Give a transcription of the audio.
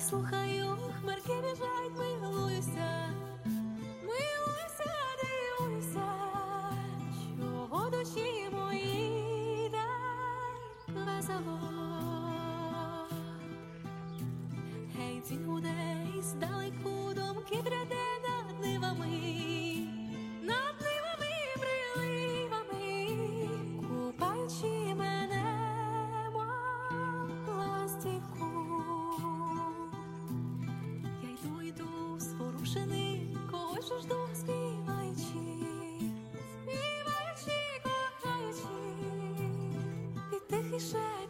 слухаю, хмарки біжать, милуюся, милуюся, дивуюся, чого душі мої так весело. Гей, дзвін гуде, і здалеку думки пряде над нивами, приливами, купаючи мене, мов ластівку. Я йду зворушений, когось же жду, співаючи, кохаючи, і тихий шепіт